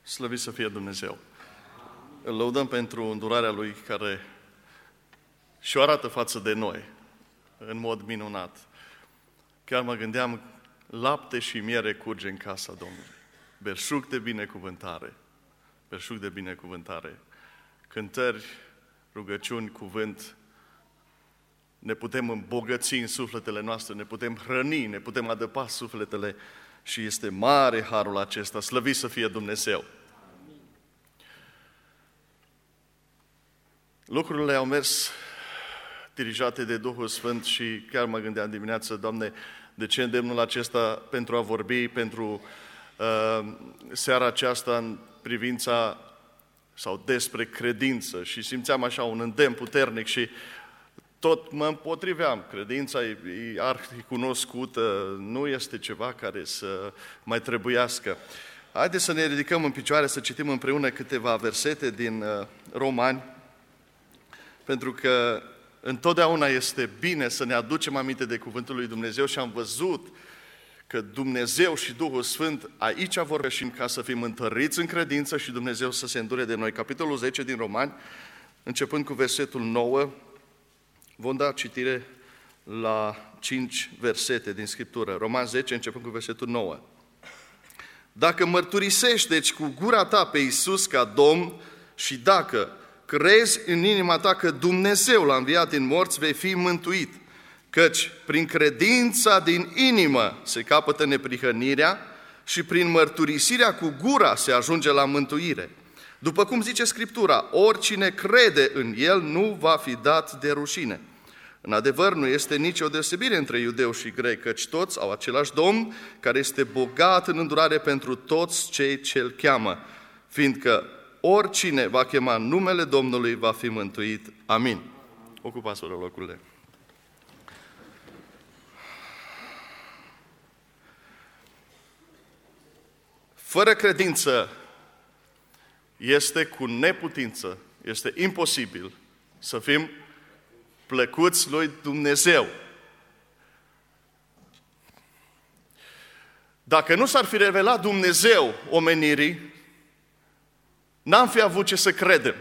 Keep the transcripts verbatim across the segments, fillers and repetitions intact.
Slăvit să fie Dumnezeu! Îl lăudăm pentru îndurarea Lui care și-o arată față de noi în mod minunat. Chiar mă gândeam, lapte și miere curge în casa Domnului. Belșug de binecuvântare. Belșug de binecuvântare. Cântări, rugăciuni, cuvânt. Ne putem îmbogăți în sufletele noastre, ne putem hrăni, ne putem adăpa sufletele și este mare harul acesta. Slăvit să fie Dumnezeu! Lucrurile au mers dirijate de Duhul Sfânt și chiar mă gândeam dimineață, Doamne, de ce îndemnul acesta pentru a vorbi, pentru uh, seara aceasta în privința sau despre credință și simțeam așa un îndemn puternic și tot mă împotriveam. Credința e, e arhicunoscută, nu este ceva care să mai trebuiască. Haideți să ne ridicăm în picioare, să citim împreună câteva versete din uh, Romani, pentru că întotdeauna este bine să ne aducem aminte de Cuvântul lui Dumnezeu și am văzut că Dumnezeu și Duhul Sfânt aici vor și ca să fim întăriți în credință și Dumnezeu să se îndure de noi. Capitolul zece din Romani, începând cu versetul nouă, vom da citire la cinci versete din Scriptură. Romani zece, începând cu versetul nouă. Dacă mărturisești, deci, cu gura ta pe Iisus ca Domn și dacă crezi în inima ta că Dumnezeu l-a înviat din morți, vei fi mântuit. Căci prin credința din inimă se capătă neprihănirea și prin mărturisirea cu gura se ajunge la mântuire. După cum zice Scriptura, oricine crede în El nu va fi dat de rușine. În adevăr, nu este nicio deosebire între iudeu și grec, căci toți au același Domn, care este bogat în îndurare pentru toți cei ce îl cheamă, fiindcă oricine va chema numele Domnului va fi mântuit. Amin. Ocupați-vă locurile. Fără credință este cu neputință, este imposibil să fim plăcuți lui Dumnezeu. Dacă nu s-ar fi revelat Dumnezeu omenirii, n-am fi avut ce să credem.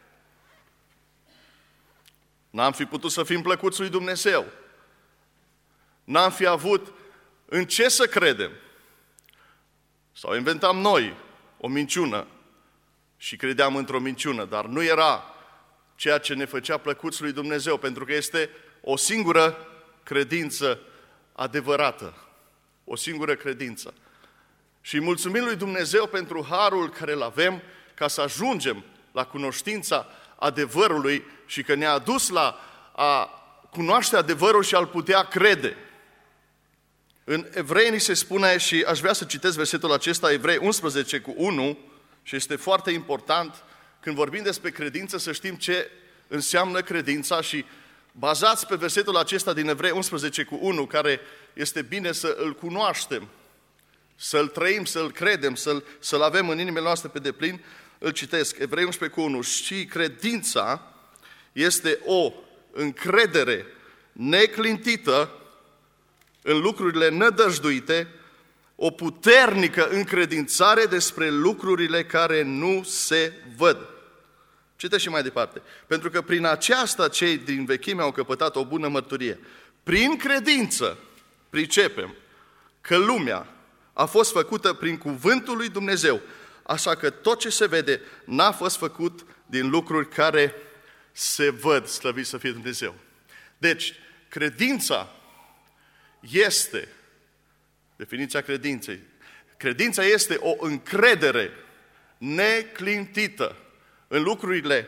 N-am fi putut să fim plăcuți lui Dumnezeu. N-am fi avut în ce să credem. Sau inventam noi o minciună și credeam într-o minciună, dar nu era ceea ce ne făcea plăcuți lui Dumnezeu, pentru că este o singură credință adevărată. O singură credință. Și mulțumim lui Dumnezeu pentru harul care îl avem, ca să ajungem la cunoștința adevărului și că ne-a adus la a cunoaște adevărul și a-l putea crede. În Evrei ni se spune, și aș vrea să citesc versetul acesta, Evrei unsprezece cu unu, și este foarte important, când vorbim despre credință, să știm ce înseamnă credința și bazați pe versetul acesta din Evrei unsprezece cu unu, care este bine să îl cunoaștem, să-l trăim, să-l credem, să-l, să-l avem în inimile noastre pe deplin, îl citesc, Evrei unsprezece cu unu, și credința este o încredere neclintită în lucrurile nădăjduite, o puternică încredințare despre lucrurile care nu se văd. Citește și mai departe. Pentru că prin aceasta cei din vechime au căpătat o bună mărturie. Prin credință pricepem că lumea a fost făcută prin cuvântul lui Dumnezeu, așa că tot ce se vede n-a fost făcut din lucruri care se văd, slăvit să fie Dumnezeu. Deci, credința este, definiția credinței, credința este o încredere neclintită în lucrurile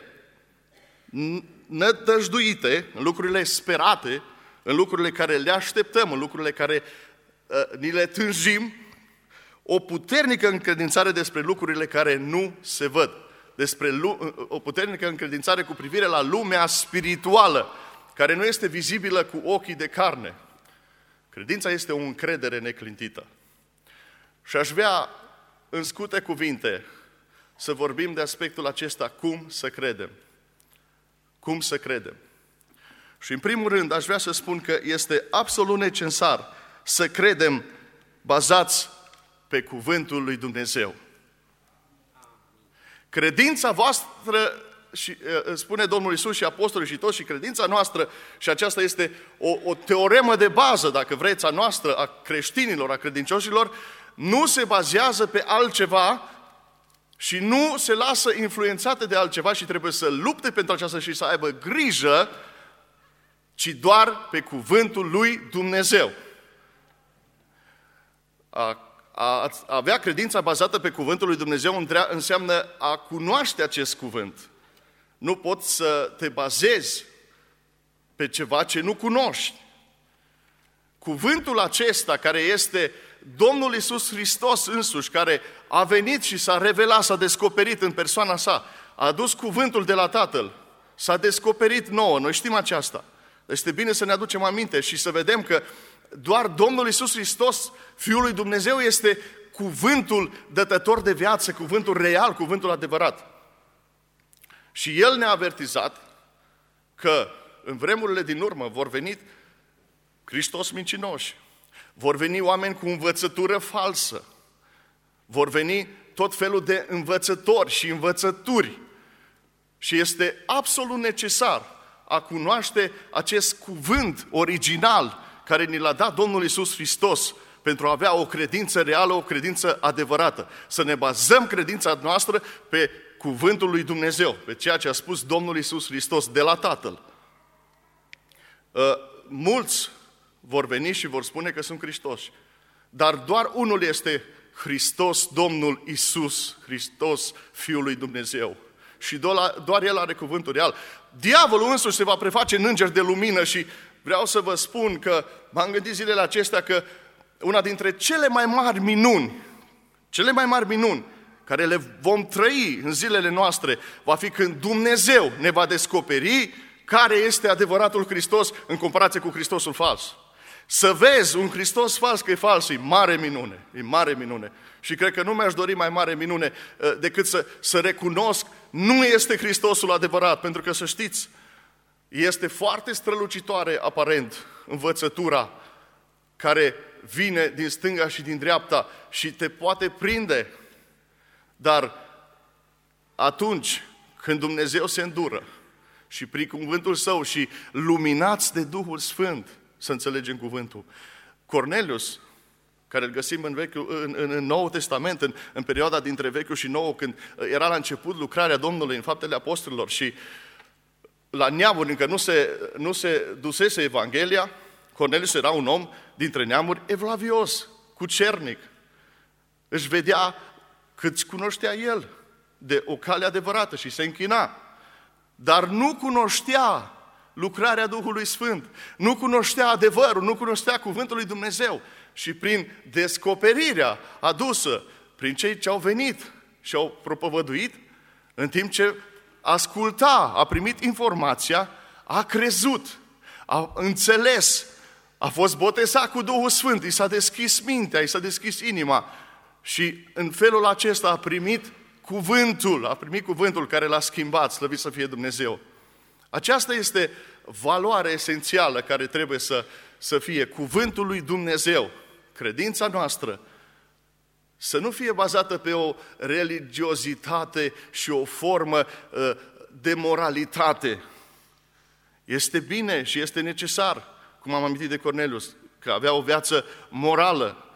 nădăjduite, în lucrurile sperate, în lucrurile care le așteptăm, în lucrurile care uh, ni le tânjim, o puternică încredințare despre lucrurile care nu se văd, despre lu- o puternică încredințare cu privire la lumea spirituală, care nu este vizibilă cu ochii de carne. Credința este o încredere neclintită. Și aș vrea, în scurte cuvinte, să vorbim de aspectul acesta, cum să credem. Cum să credem. Și în primul rând, aș vrea să spun că este absolut necesar să credem bazați pe cuvântul lui Dumnezeu. Credința voastră, și, spune Domnul Iisus și apostolii și toți, și credința noastră, și aceasta este o, o teoremă de bază, dacă vreți, a noastră, a creștinilor, a credincioșilor, nu se bazează pe altceva și nu se lasă influențate de altceva și trebuie să lupte pentru aceasta și să aibă grijă, ci doar pe cuvântul lui Dumnezeu. A, a, a avea credința bazată pe cuvântul lui Dumnezeu înseamnă a cunoaște acest cuvânt. Nu poți să te bazezi pe ceva ce nu cunoști. Cuvântul acesta, care este Domnul Iisus Hristos însuși, care a venit și s-a revelat, s-a descoperit în persoana sa, a adus cuvântul de la Tatăl, s-a descoperit nouă, noi știm aceasta. Este bine să ne aducem aminte și să vedem că doar Domnul Iisus Hristos, Fiul lui Dumnezeu, este cuvântul dătător de viață, cuvântul real, cuvântul adevărat. Și El ne-a avertizat că în vremurile din urmă vor veni Hristos mincinoși, vor veni oameni cu învățătură falsă, vor veni tot felul de învățători și învățături. Și este absolut necesar a cunoaște acest cuvânt original care ni l-a dat Domnul Iisus Hristos pentru a avea o credință reală, o credință adevărată. Să ne bazăm credința noastră pe cuvântul lui Dumnezeu, pe ceea ce a spus Domnul Iisus Hristos de la Tatăl. Mulți vor veni și vor spune că sunt Hristoși, dar doar unul este Hristos, Domnul Iisus Hristos, Fiul lui Dumnezeu. Și doar El are cuvântul real. Diavolul însuși se va preface în înger de lumină și vreau să vă spun că m-am gândit zilele acestea că una dintre cele mai mari minuni, cele mai mari minuni care le vom trăi în zilele noastre, va fi când Dumnezeu ne va descoperi care este adevăratul Hristos în comparație cu Hristosul fals. Să vezi un Hristos fals că e fals, e mare minune, e mare minune. Și cred că nu mi-aș dori mai mare minune decât să, să recunosc, nu este Hristosul adevărat, pentru că să știți, este foarte strălucitoare aparent învățătura care vine din stânga și din dreapta și te poate prinde. Dar atunci când Dumnezeu se îndură și prin cuvântul Său și luminați de Duhul Sfânt, să înțelegem cuvântul. Cornelius, care îl găsim în, Vechiul, în, în, în Noul Testament, în, în perioada dintre Vechiul și Nou, când era la început lucrarea Domnului în Faptele Apostolilor și la neamuri încă nu se, nu se dusese Evanghelia, Cornelius era un om dintre neamuri evlavios, cucernic. Își vedea cât cunoștea el de o cale adevărată și se închina. Dar nu cunoștea lucrarea Duhului Sfânt, nu cunoștea adevărul, nu cunoștea cuvântul lui Dumnezeu. Și prin descoperirea adusă prin cei ce au venit și au propovăduit, în timp ce asculta, a primit informația, a crezut, a înțeles, a fost botezat cu Duhul Sfânt, i s-a deschis mintea, i s-a deschis inima și în felul acesta a primit cuvântul, a primit cuvântul care l-a schimbat, slăvit să fie Dumnezeu. Aceasta este valoarea esențială care trebuie să, să fie cuvântul lui Dumnezeu. Credința noastră să nu fie bazată pe o religiozitate și o formă uh, de moralitate. Este bine și este necesar, cum am amintit de Cornelius, că avea o viață morală,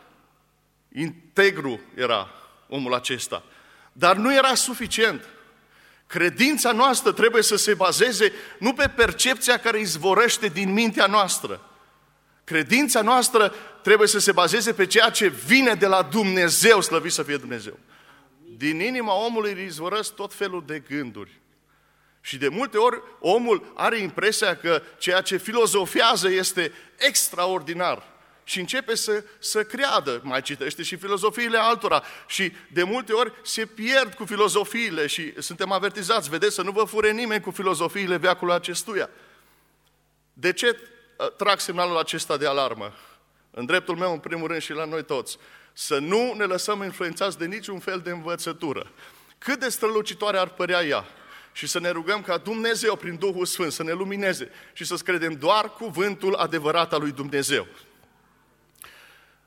integru era omul acesta. Dar nu era suficient. Credința noastră trebuie să se bazeze nu pe percepția care izvorăște din mintea noastră. Credința noastră trebuie să se bazeze pe ceea ce vine de la Dumnezeu, slăvit să fie Dumnezeu. Din inima omului izvorăsc tot felul de gânduri. Și de multe ori omul are impresia că ceea ce filozofează este extraordinar. Și începe să, să creadă, mai citește și filozofiile altora. Și de multe ori se pierd cu filozofiile și suntem avertizați, vedeți, să nu vă fure nimeni cu filozofiile veacului acestuia. De ce trag semnalul acesta de alarmă? În dreptul meu, în primul rând și la noi toți, să nu ne lăsăm influențați de niciun fel de învățătură. Cât de strălucitoare ar părea ea. Și să ne rugăm ca Dumnezeu, prin Duhul Sfânt, să ne lumineze și să credem doar cuvântul adevărat al lui Dumnezeu.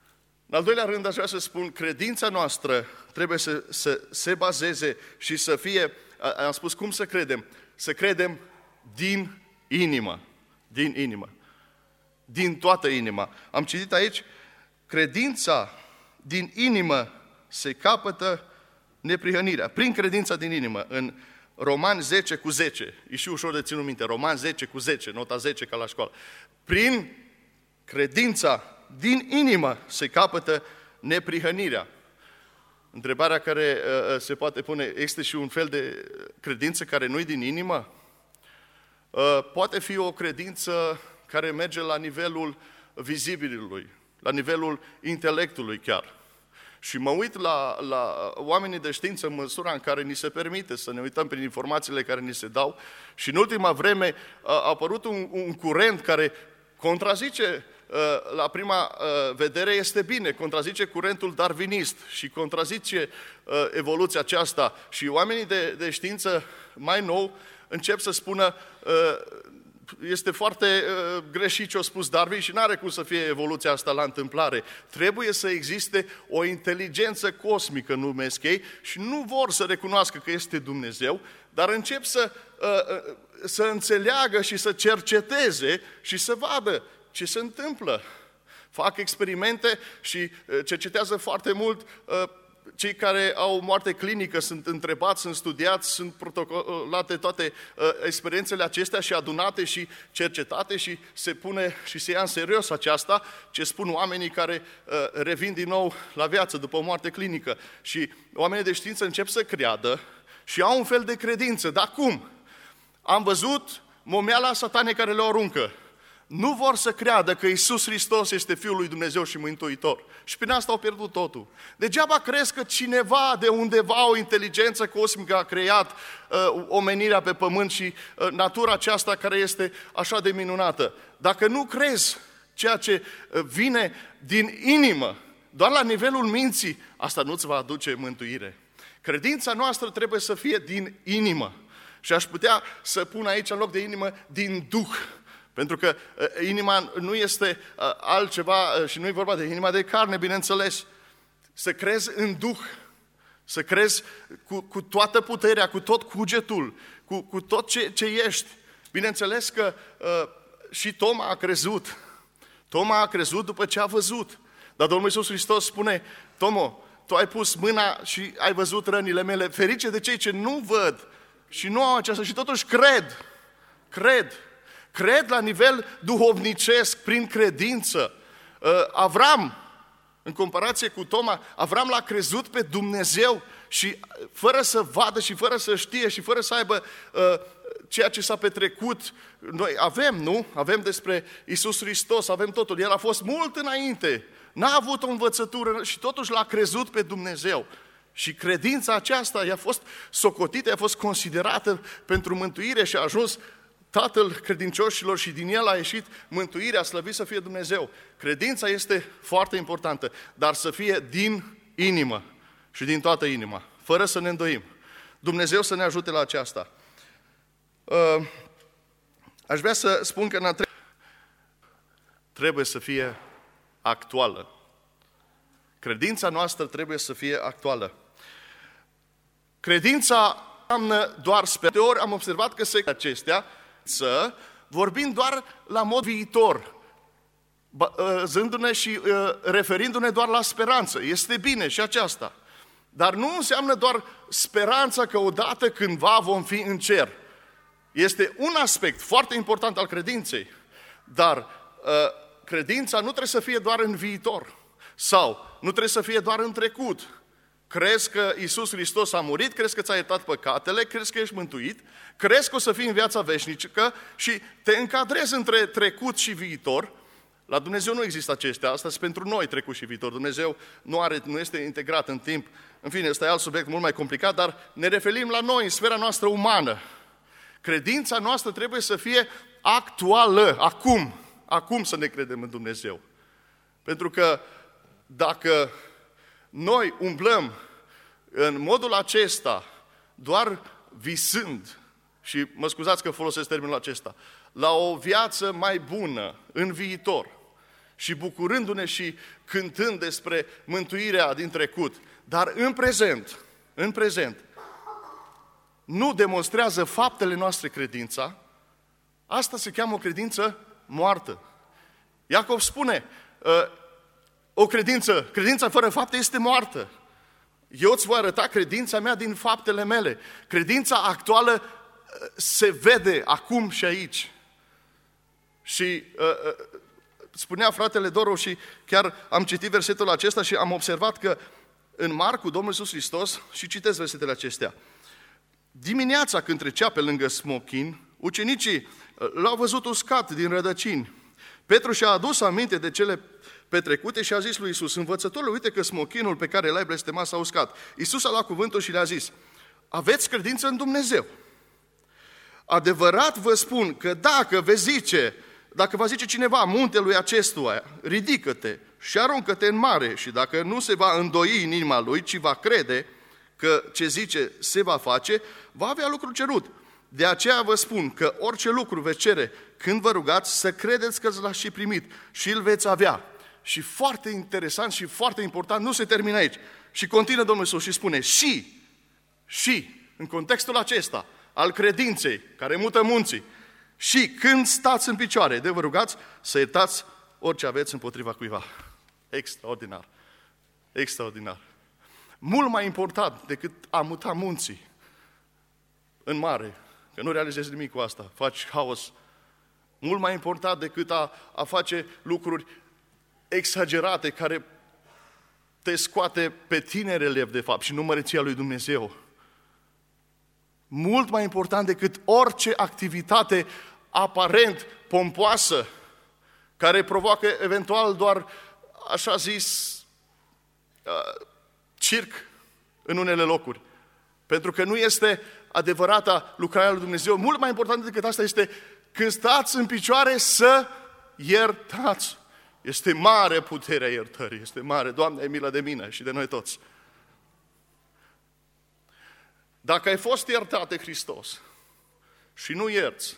În al doilea rând, aș vrea să spun, credința noastră trebuie să, să se bazeze și să fie, am spus cum să credem, să credem din inimă, din inimă, din toată inima. Am citit aici, credința din inimă se capătă neprihănirea, prin credința din inimă, în Romani zece cu zece, e și ușor de ținut minte, Romani zece cu zece, nota zece ca la școală. Prin credința din inimă se capătă neprihănirea. Întrebarea care uh, se poate pune, este și un fel de credință care nu-i din inimă? Uh, poate fi o credință care merge la nivelul vizibilului, la nivelul intelectului chiar. Și mă uit la, la oamenii de știință în măsura în care ni se permite să ne uităm prin informațiile care ni se dau și în ultima vreme a apărut un, un curent care contrazice, la prima vedere este bine, contrazice curentul darwinist și contrazice evoluția aceasta și oamenii de, de știință mai nou încep să spună este foarte uh, greșit ce a spus Darwin și nu are cum să fie evoluția asta la întâmplare. Trebuie să existe o inteligență cosmică, numesc ei, și nu vor să recunoască că este Dumnezeu, dar încep să, uh, să înțeleagă și să cerceteze și să vadă ce se întâmplă. Fac experimente și uh, cercetează foarte mult. Uh, Cei care au moarte clinică sunt întrebați, sunt studiați, sunt protocolate toate uh, experiențele acestea și adunate și cercetate și se pune și se ia în serios aceasta, ce spun oamenii care uh, revin din nou la viață după o moarte clinică. Și oamenii de știință încep să creadă și au un fel de credință. Dar cum? Am văzut momeala satanei care le aruncă. Nu vor să creadă că Iisus Hristos este Fiul lui Dumnezeu și Mântuitor. Și prin asta au pierdut totul. Degeaba crezi că cineva de undeva, o inteligență cosmică a creat uh, omenirea pe pământ și uh, natura aceasta care este așa de minunată. Dacă nu crezi ceea ce vine din inimă, doar la nivelul minții, asta nu-ți va aduce mântuire. Credința noastră trebuie să fie din inimă. Și aș putea să pun aici în loc de inimă, din Duh. Pentru că uh, inima nu este uh, altceva uh, și nu e vorba de inima de carne, bineînțeles. Să crezi în Duh, să crezi cu, cu toată puterea, cu tot cugetul, cu, cu tot ce, ce ești. Bineînțeles că uh, și Toma a crezut. Toma a crezut după ce a văzut. Dar Domnul Iisus Hristos spune, Tomo, tu ai pus mâna și ai văzut rănile mele. Ferice de cei ce nu văd și nu au aceasta și totuși cred. Cred. Cred la nivel duhovnicesc, prin credință. Avram, în comparație cu Toma, Avram l-a crezut pe Dumnezeu și fără să vadă și fără să știe și fără să aibă uh, ceea ce s-a petrecut. Noi avem, nu? Avem despre Iisus Hristos, avem totul. El a fost mult înainte, n-a avut o învățătură și totuși l-a crezut pe Dumnezeu. Și credința aceasta i-a fost socotită, i-a fost considerată pentru mântuire și a ajuns Tatăl credincioșilor și din el a ieșit mântuirea, slăvit să fie Dumnezeu. Credința este foarte importantă, dar să fie din inimă și din toată inima, fără să ne îndoim. Dumnezeu să ne ajute la aceasta. Aș vrea să spun că în a treia trebuie să fie actuală. Credința noastră trebuie să fie actuală. Credința înseamnă doar sper. De ori am observat că se acestea să vorbim doar la mod viitor, zându-ne și referindu-ne doar la speranță. Este bine și aceasta. Dar nu înseamnă doar speranța că odată cândva vom fi în cer. Este un aspect foarte important al credinței, dar credința nu trebuie să fie doar în viitor sau nu trebuie să fie doar în trecut. Crezi că Iisus Hristos a murit, crezi că ți-a iertat păcatele, crezi că ești mântuit, crezi că o să fii în viața veșnică și te încadrezi între trecut și viitor. La Dumnezeu nu există acestea, asta sunt pentru noi trecut și viitor. Dumnezeu nu, are, nu este integrat în timp. În fine, ăsta e alt subiect mult mai complicat, dar ne referim la noi, în sfera noastră umană. Credința noastră trebuie să fie actuală, acum. Acum să ne credem în Dumnezeu. Pentru că dacă noi umblăm în modul acesta, doar visând, și mă scuzați că folosesc termenul acesta, la o viață mai bună în viitor și bucurându-ne și cântând despre mântuirea din trecut. Dar în prezent, în prezent, nu demonstrează faptele noastre credința, asta se cheamă o credință moartă. Iacov spune, o credință, credința fără fapte este moartă. Eu îți voi arăta credința mea din faptele mele. Credința actuală se vede acum și aici. Și uh, spunea fratele Doru și chiar am citit versetul acesta și am observat că în Marcu, Domnul Iisus Hristos, și citesc versetele acestea, dimineața când trecea pe lângă smochin, ucenicii l-au văzut uscat din rădăcini. Petru și-a adus aminte de cele petrecute și a zis lui Iisus, învățătorule, uite că smochinul pe care l-ai blestemat s-a uscat. Iisus a luat cuvântul și le-a zis, aveți credință în Dumnezeu. Adevărat vă spun că dacă vei zice, dacă va zice cineva muntelui acestuia, ridică-te și aruncă-te în mare și dacă nu se va îndoi în inima lui, ci va crede că ce zice se va face, va avea lucru cerut. De aceea vă spun că orice lucru veți cere când vă rugați, să credeți că l-ați și primit și îl veți avea. Și foarte interesant și foarte important, nu se termină aici. Și continuă Domnul Iisus și spune, și, și, în contextul acesta, al credinței, care mută munții, și când stați în picioare, de vă rugați, să iertați orice aveți împotriva cuiva. Extraordinar. Extraordinar. Mult mai important decât a muta munții în mare, că nu realizezi nimic cu asta, faci haos. Mult mai important decât a, a face lucruri exagerate care te scoate pe tine relief, de fapt, și nu măreția lui Dumnezeu. Mult mai important decât orice activitate aparent pompoasă, care provoacă eventual doar, așa zis, circ în unele locuri. Pentru că nu este adevărata lucrarea lui Dumnezeu. Mult mai important decât asta este când stați în picioare să iertați. Este mare puterea iertării, este mare. Doamne, ai milă de mine și de noi toți. Dacă ai fost iertat de Hristos și nu ierți,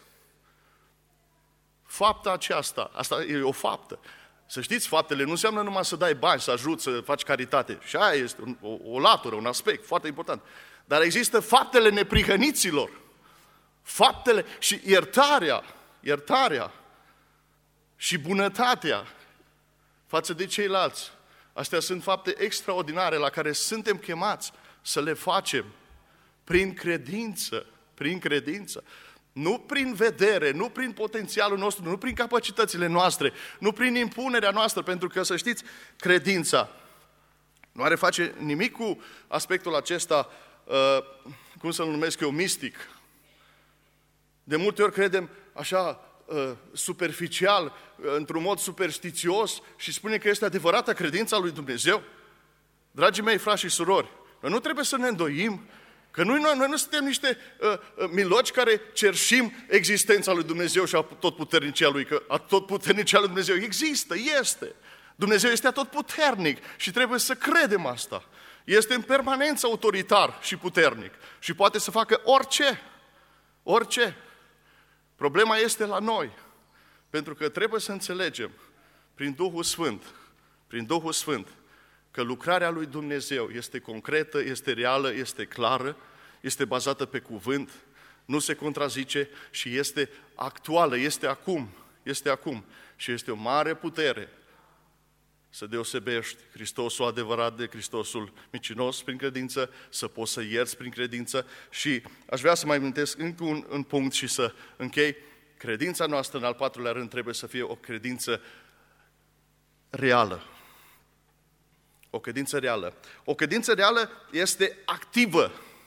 fapta aceasta, asta e o faptă. Să știți, faptele nu înseamnă numai să dai bani, să ajuți, să faci caritate. Și aia este un, o, o latură, un aspect foarte important. Dar există faptele neprihăniților. Faptele și iertarea, iertarea și bunătatea față de ceilalți. Astea sunt fapte extraordinare la care suntem chemați să le facem prin credință, prin credință. Nu prin vedere, nu prin potențialul nostru, nu prin capacitățile noastre, nu prin impunerea noastră, pentru că, să știți, credința nu are face nimic cu aspectul acesta, uh, cum să-l numesc eu, mistic. De multe ori credem așa, uh, superficial, uh, într-un mod superstițios și spune că este adevărată credința lui Dumnezeu. Dragii mei, frați și surori, noi nu trebuie să ne îndoim că noi, noi, noi nu suntem niște uh, uh, miloci care cerșim existența lui Dumnezeu și a totputernicia lui, că a totputernicia lui Dumnezeu există, este. Dumnezeu este atotputernic și trebuie să credem asta. Este în permanență autoritar și puternic și poate să facă orice, orice. Problema este la noi, pentru că trebuie să înțelegem prin Duhul Sfânt, prin Duhul Sfânt, că lucrarea lui Dumnezeu este concretă, este reală, este clară, este bazată pe cuvânt, nu se contrazice și este actuală, este acum, este acum. Și este o mare putere să deosebești Hristosul adevărat de Hristosul micinos prin credință, să poți să ierți prin credință și aș vrea să mai amintesc încă un, un punct și să închei. Credința noastră, în al patrulea rând, trebuie să fie o credință reală. O credință reală. O credință reală este activă.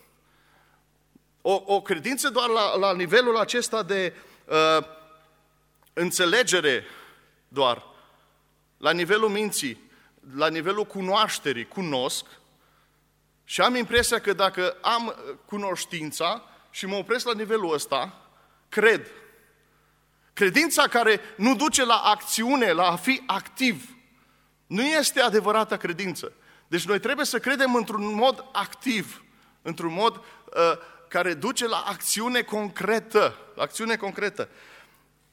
O, o credință doar la, la nivelul acesta de uh, înțelegere doar, la nivelul minții, la nivelul cunoașterii, cunosc și am impresia că dacă am cunoștința și mă opresc la nivelul ăsta, cred. Credința care nu duce la acțiune, la a fi activ, nu este adevărata credință. Deci noi trebuie să credem într-un mod activ, într-un mod uh, care duce la acțiune concretă. La acțiune concretă.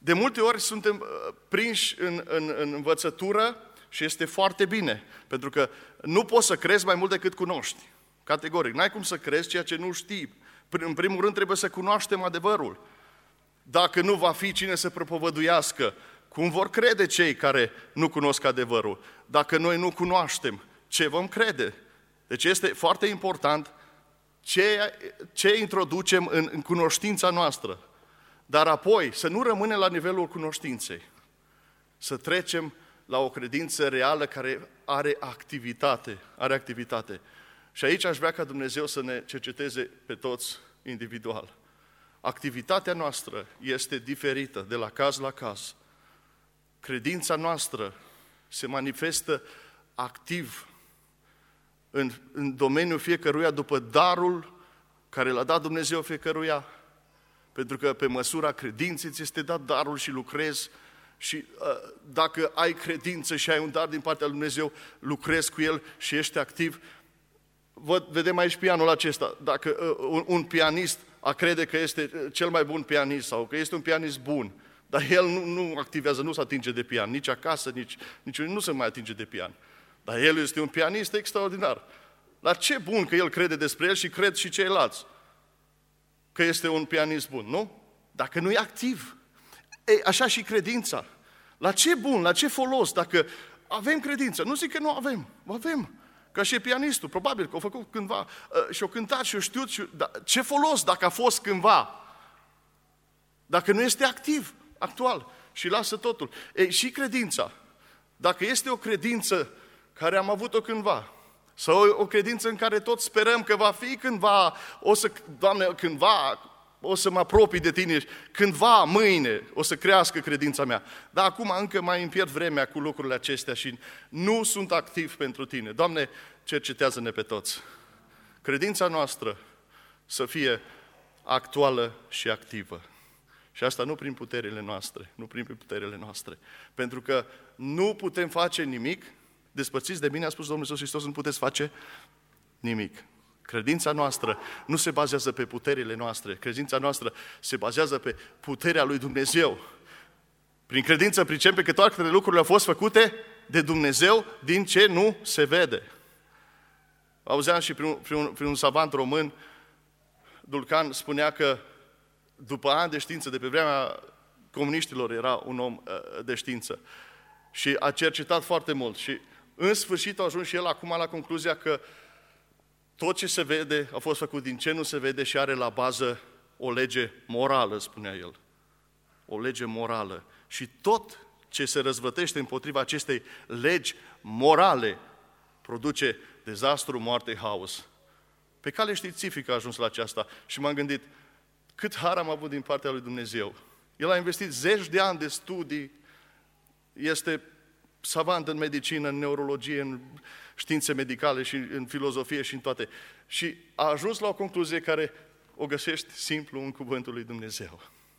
De multe ori suntem prinși în, în, în învățătură și este foarte bine, pentru că nu poți să crezi mai mult decât cunoști. Categoric. N-ai cum să crezi ceea ce nu știi. În primul rând trebuie să cunoaștem adevărul. Dacă nu va fi cine să propovăduiască, cum vor crede cei care nu cunosc adevărul? Dacă noi nu cunoaștem, ce vom crede? Deci este foarte important ce, ce introducem în, în cunoștința noastră. Dar apoi să nu rămânem la nivelul cunoștinței. Să trecem la o credință reală care are activitate. Are activitate. Și aici aș vrea ca Dumnezeu să ne cerceteze pe toți individual. Activitatea noastră este diferită de la caz la caz. Credința noastră se manifestă activ în, în domeniul fiecăruia după darul care l-a dat Dumnezeu fiecăruia. Pentru că pe măsura credinței ți este dat darul și lucrezi și uh, dacă ai credință și ai un dar din partea lui Dumnezeu, lucrezi cu el și ești activ. Văd, vedem aici pianul acesta. Dacă uh, un, un pianist a crede că este cel mai bun pianist sau că este un pianist bun, dar el nu, nu activează, nu se atinge de pian, nici acasă, nici, nici nu se mai atinge de pian. Dar el este un pianist extraordinar. Dar ce bun că el crede despre el și cred și ceilalți că este un pianist bun, nu? Dacă nu e activ. Ei, așa și credința. La ce bun, la ce folos dacă avem credință? Nu zic că nu avem, avem. Ca și pianistul, probabil că a făcut cândva uh, și-a cântat și-a știut. Și, da, ce folos dacă a fost cândva? Dacă nu este activ, actual și lasă totul. Ei, și credința. Dacă este o credință care am avut-o cândva, sau o, o credință în care toți sperăm că va fi cândva, o să, Doamne, cândva o să mă apropii de Tine, cândva, mâine, o să crească credința mea. Dar acum încă mai îmi pierd vremea cu lucrurile acestea și nu sunt activ pentru Tine. Doamne, cercetează-ne pe toți. Credința noastră să fie actuală și activă. Și asta nu prin puterile noastre, nu prin puterile noastre. Pentru că nu putem face nimic, despărțiți de mine, a spus Domnul Iisus Hristos, nu puteți face nimic. Credința noastră nu se bazează pe puterile noastre, credința noastră se bazează pe puterea lui Dumnezeu. Prin credință pricepem că toate lucrurile au fost făcute de Dumnezeu din ce nu se vede. Auzeam și prin un, prin un, prin un savant român, Dulcan, spunea că după ani de știință, de pe vremea comuniștilor era un om de știință și a cercetat foarte mult și în sfârșit a ajuns și el acum la concluzia că tot ce se vede a fost făcut din ce nu se vede și are la bază o lege morală, spunea el. O lege morală. Și tot ce se răzvătește împotriva acestei legi morale produce dezastru, moarte, haos. Pe cale științifică a ajuns la aceasta și m-am gândit, cât har am avut din partea lui Dumnezeu. El a investit zeci de ani de studii, este savant în medicină, în neurologie, în științe medicale și în filozofie și în toate. Și a ajuns la o concluzie care o găsești simplu în cuvântul lui Dumnezeu.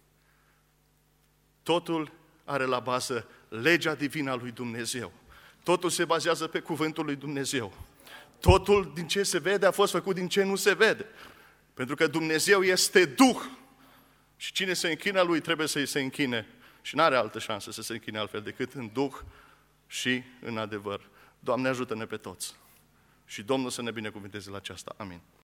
Totul are la bază legea divină a lui Dumnezeu. Totul se bazează pe cuvântul lui Dumnezeu. Totul din ce se vede a fost făcut din ce nu se vede. Pentru că Dumnezeu este Duh. Și cine se închină lui trebuie să-i se închine. Și n-are altă șansă să se închine altfel decât în Duh și în adevăr. Doamne, ajută-ne pe toți. Și Domnul să ne binecuvânteze la aceasta. Amin.